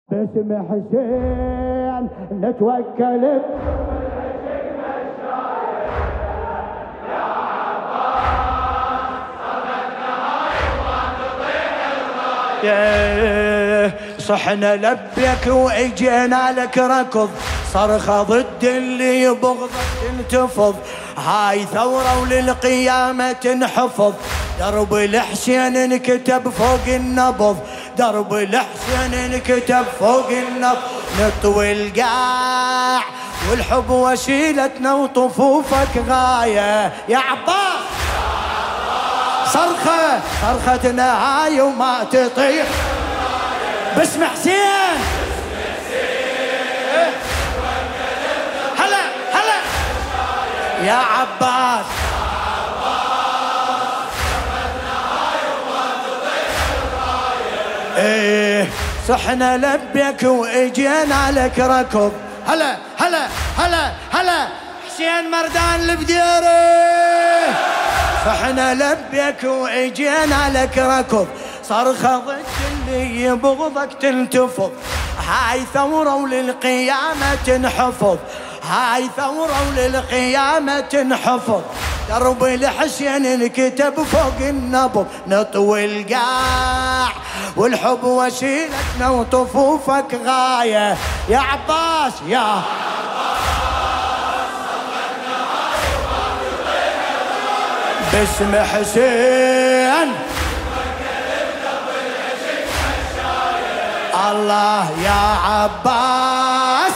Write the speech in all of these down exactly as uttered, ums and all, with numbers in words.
باسم حسين نتوكل صحنا لبيك واجينا لك ركض، صرخة ضد اللي يبغضك تنتفض، هاي ثورة وللقيامة تنحفظ، درب الحسين انكتب فوق النبض، درب الحسين انكتب فوق النبض، نطوي القاع والحب وسيلتنا وطفوفك غاية يا عباس، صرخة صرختنا هاي وما تطيح باسم حسين. هلا هلا يا عباس، ايه صحنا لبيك واجينا لك ركض، هلا هلا هلا هلا حسين مردان البديري، صحنا لبيك واجينا لك ركض، صرخة ضد اللي يبغضك تنتفض، هاي ثورة وللقيامة تنحفظ، هاي ثورة وللقيامة تنحفظ، درب الحسين انكتب فوق النبض، نطوي القاع والحب وسيلتنا وطفوفك غاية يا عباس يا عباس، باسم حسين الله يا عباس،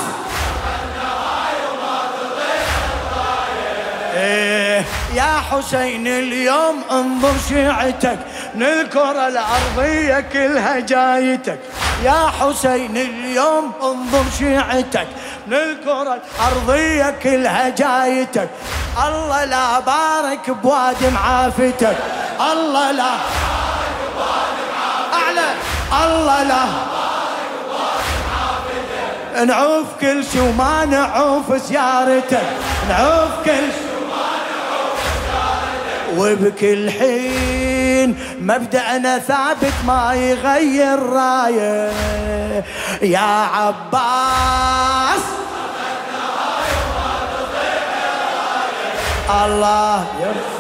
إيه يا حسين اليوم انظر شيعتك من الكرة الأرضية كلها جايتك، يا حسين اليوم انظر شيعتك من الكرة الأرضية كلها جايتك، الله لا بارك بوادي معافتك، الله لا بارك بوادي معافتك، أعلى الله لا نعوف كل شي وما نعوف زيارتك، نعوف كل شي وما نعوف زيارتك، وبكل حين مبدأنا ثابت ما يغير رايه يا عباس، الله يرفع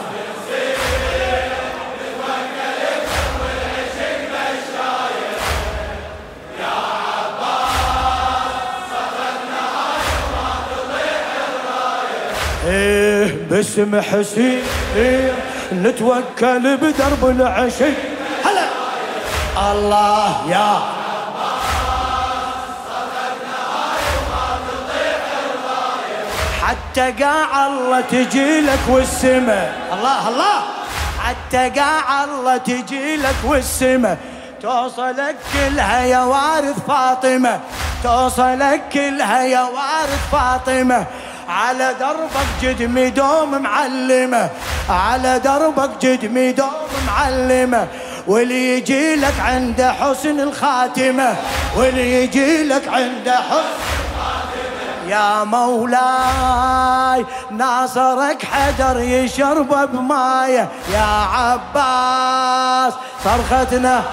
إيه باسم حسين إيه نتوكل بدرب العشي، هلا الله يا عباس، صدقنا هاي وما تطيح الراية، حتى قاع الله تجي لك والسما، الله الله حتى قاع الله تجي لك والسما، توصلك كلها يا وارث فاطمة، توصلك كلها يا وارث فاطمة، على دربك جدمي دوم معلمة، على دربك جدمي دوم معلمة، واللي يجي لك عنده حسن الخاتمة، واللي يجي لك عنده حسن الخاتمة، يا مولاي ناصرك حجر يشرب بمايه يا عباس، صرختنا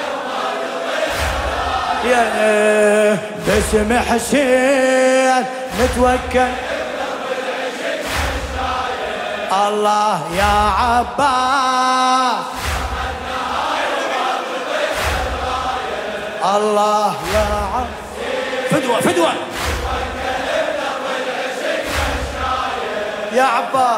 يا باسم حسين نتوكل الله يا عباس، الله يا عباس، فدوة فدوة يا عباس،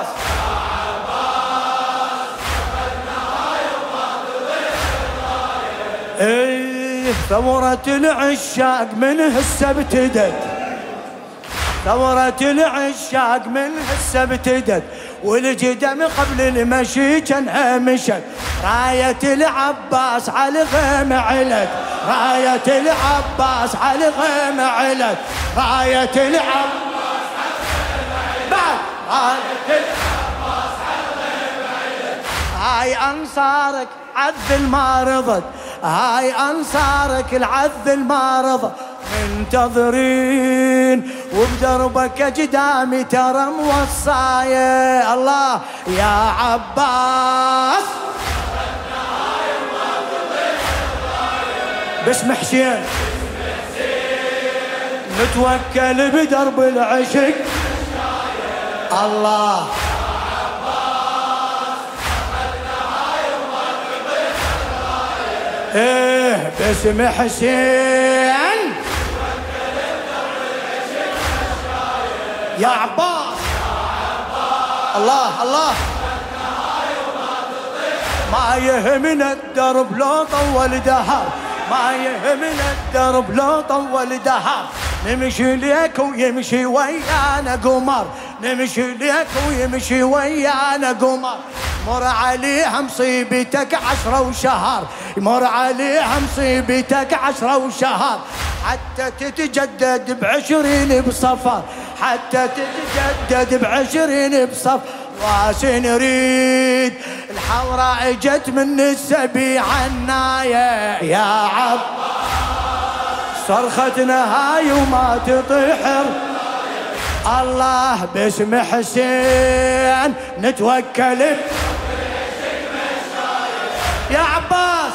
ايه ثورة العشاق من هسه ابتدت، ثورة العشاق من هسه ابتدت، والجدم قبل المشي كانها مشت، راية العباس على الغيم علت، راية العباس على الغيم علت، راية العباس على الغيم علت، بعد راية العباس على الغيم علت، هاي أنصارك عذل ما رضت، هاي أنصارك العذل ما رضت، منتظرين وبدربك قدامي ترى موصاية، الله يا عباس باسم حسين نتوكل بدرب العشق الله ايه باسم حسين يا عباس الله الله ما يهمنا الدرب لو طول دهر ما يهمنا الدرب لو طول دهر نمشي ليك ويمشي ويانا قمر نمشي ليك ويمشي ويانا قمر مر عليها مصيبتك عشرة وشهر مر عليها مصيبتك عشرة وشهر حتى تتجدد بعشرين بصفر حتى تتجدد بعشرين بصفر واسي نريد الحوراء اجت من السبيع النايه يا عب صرختنا هاي وما تطيح الله باسم حسين نتوكل يا عباس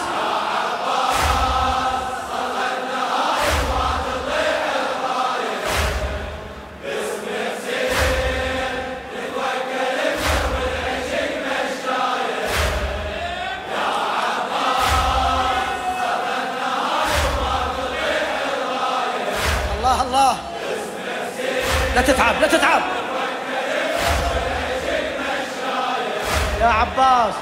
الله الله لا تتعب لا تتعب يا عباس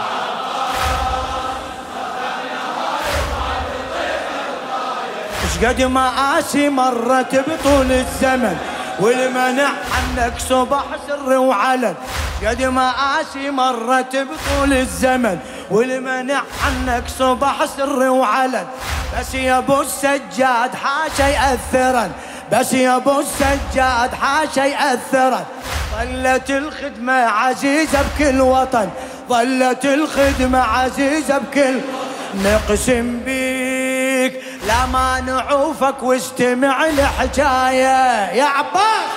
ايش قد ما آسي مرت بطول الزمن والمنع عنك صبح سر وعلن قد ما آسي مرت بطول الزمن والمنع عنك صبح سر وعلن بس يا ابو السجاد حاشا يأثرن بس يا ابو السجاد حاشا يأثرن ظلت الخدمة عزيزة بكل وطن ظلت الخدمة عزيزة بكل نقسم بيك لا ما نعوفك واستمع لحكاية يا عباس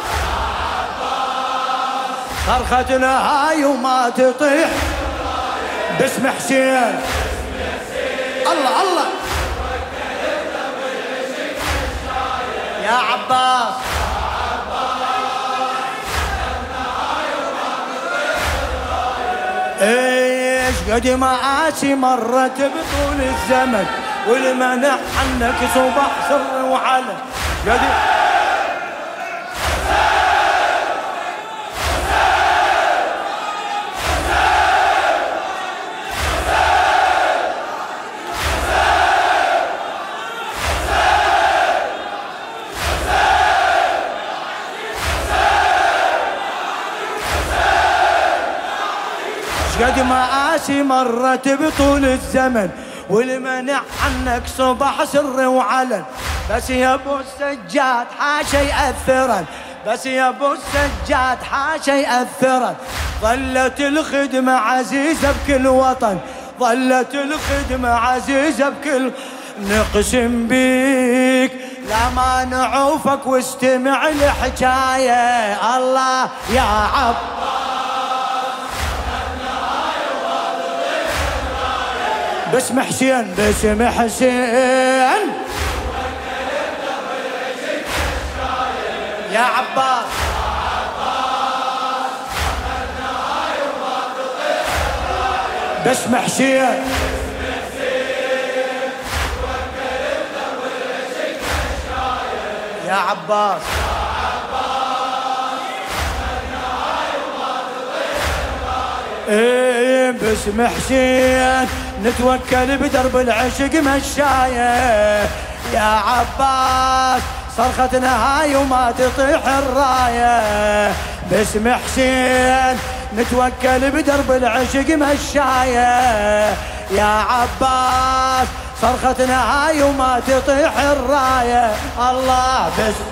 صرختنا هاي وما تطيح باسم حسين الله الله يا عباس ايش قد ما آسي مرت بطول الزمن والمنع عنك صبح سر وعلن قد قد ما آسي مرت بطول الزمن والمنع عنك صبح سر وعلن بس يا ابو السجاد حاشا يأثرن بس يا ابو السجاد حاشا يأثرن ظلت الخدمة عزيزة بكل وطن ظلت الخدمة عزيزة بكل نقسم بيك لا ما نعوفك واستمع لحكاية الله يا عب باسم حسين باسم حسين يا عباس باسم حسين يا عباس ايه باسم حسين نتوكل بدرب العشق مشايه يا عباس صرختنا هاي وما تطيح الرايه باسم حسين نتوكل بدرب العشق مشايه يا عباس صرختنا هاي وما تطيح الرايه الله باسم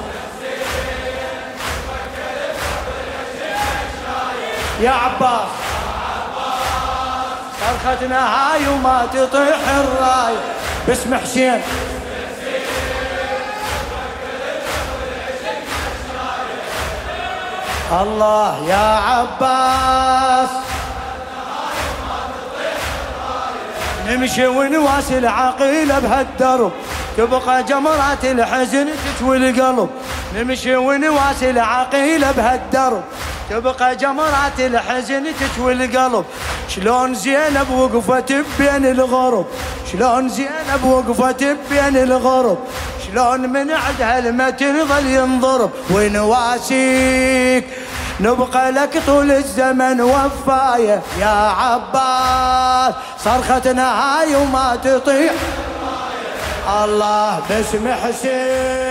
يا عباس صرختنا هاي وما تطيح الراية باسم حسين الله يا عباس نمشي ونواسي العقيلة بهالدرب تبقى جمرات الحزن تتوي القلب، نمشي ونواسي العقيلة بهالدرب، تبقى جمرات الحزن تتوي القلب. شلون زينب وقفت بين الغرب، شلون زينب وقفت بين الغرب، شلون من عدها المتن ظل ينضرب. ونواسيك نبقى لك طول الزمن وفاية يا عباس، صرختنا هاي وما تطيح الله باسم حسين.